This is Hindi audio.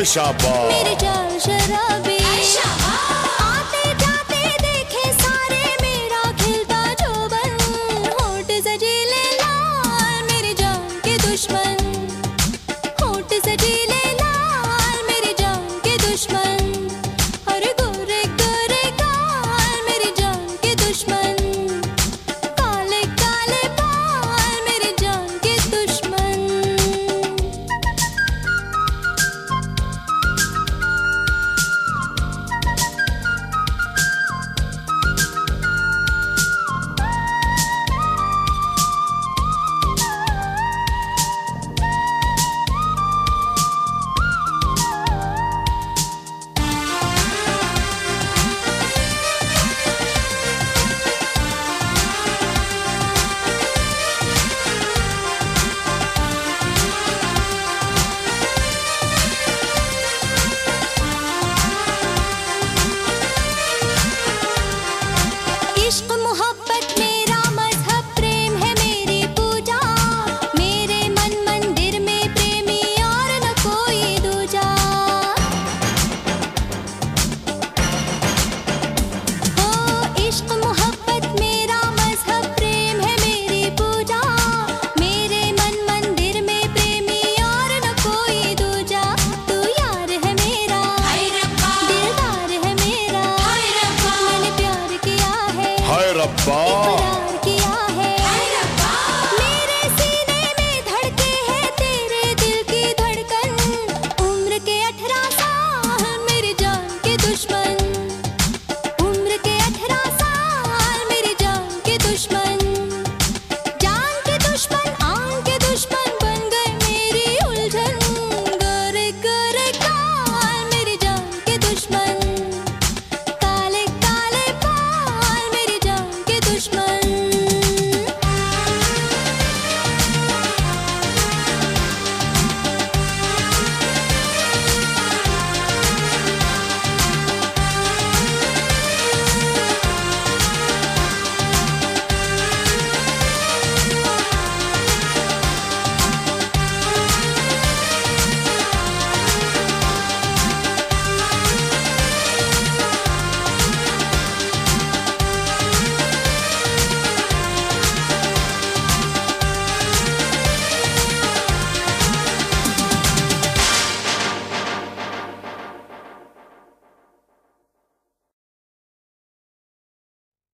शाबाश। मेरे चाल शराबी आते जाते देखे सारे मेरा खिलता जोबन, होठ सजीले लाल मेरी जान के दुश्मन, होठ सजीले लाल मेरी जान के दुश्मन, अरे गोरे गोरे गाल मेरी जान के दुश्मन, काले काले बाल मेरी जान के दुश्मन। इश्क मोहब्बत मेरा मजहब, प्रेम है मेरी पूजा, मेरे मन मंदिर में प्रेमी और न कोई दूजा। हो इश्क मोहब्बत मेरा मजहब, प्रेम है मेरी पूजा, मेरे मन मंदिर में प्रेमी और न कोई दूजा। तू यार है मेरा दिलदार है मेरा, मैंने प्यार किया है हाय रब्बा।